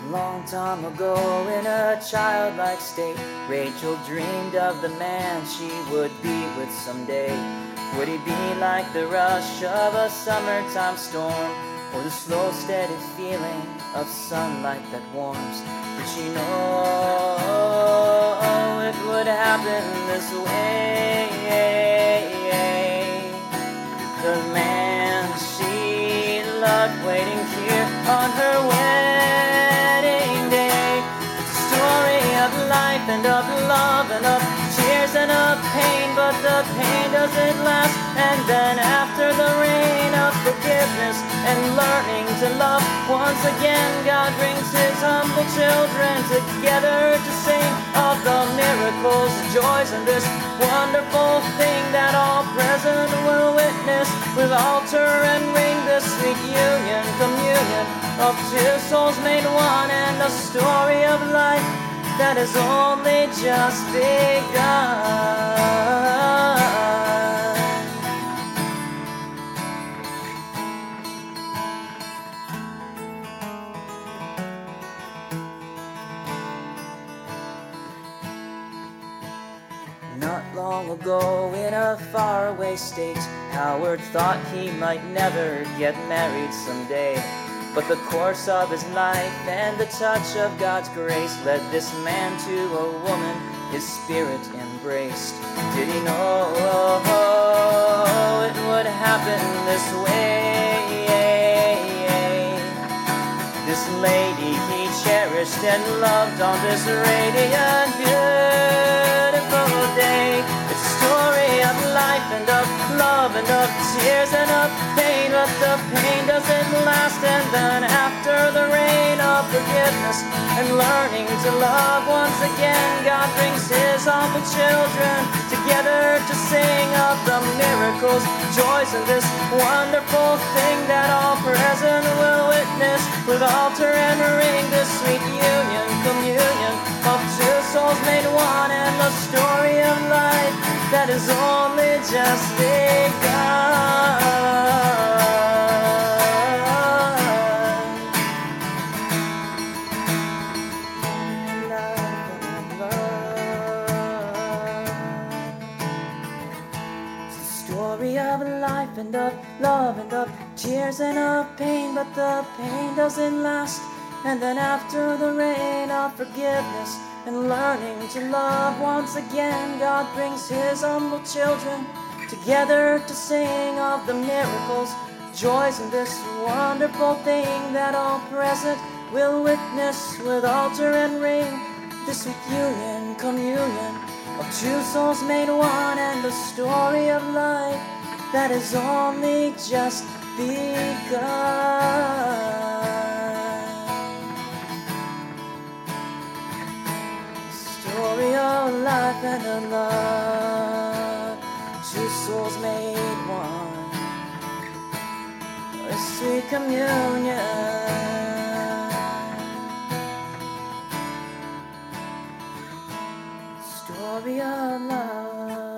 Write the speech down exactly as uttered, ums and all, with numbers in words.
Long time ago, in a childlike state, Rachel dreamed of the man she would be with someday. Would he be like the rush of a summertime storm, or the slow, steady feeling of sunlight that warms? Did she know it would happen this way? The man she loved waiting here on her wedding day. It's a story of life and of love and of tears and of pain, but the pain doesn't last. And then after the rain of forgiveness and learning to love once again, God brings his humble children together to sing of the miracles, the joys, and this wonderful thing that all present will witness with altar and ring, this sweet union, communion of two souls made one, and a story of life that has only just begun. Not long ago, in a faraway state, Howard thought he might never get married someday. But the course of his life and the touch of God's grace led this man to a woman his spirit embraced. Did he know it would happen this way? This lady he cherished and loved on this radiant, beautiful day. It's a story of life and of love and of tears and of pain, but the pain doesn't last. And then after the rain of forgiveness and learning to love once again, God brings his humble children together to sing of the miracles, joys, and this wonderful thing that all present will witness with altar and ring, this sweet union, communion of two souls made one, and the story of life that is only just begun. Story of life and of love and of tears and of pain, but the pain doesn't last. And then after the rain of forgiveness and learning to love once again, God brings his humble children together to sing of the miracles, joys, and this wonderful thing that all present will witness with altar and ring, this sweet union, communion of two souls made one, and the story of life that has only just begun. Story of life and of love, two souls made one, a sweet communion. Story of love.